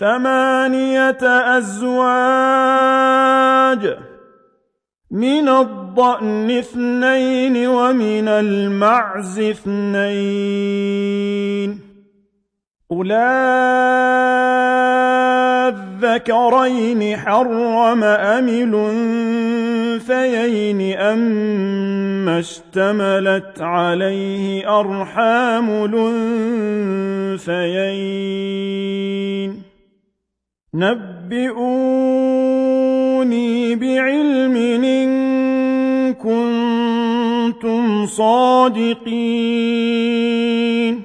ثمانية أزواج، من الضأن اثنين ومن المعز اثنين، قل الذكرين حرم أم الأنثيين أما اشتملت عليه أرحام الأنثيين، نبئوني بعلم إن كنتم صادقين.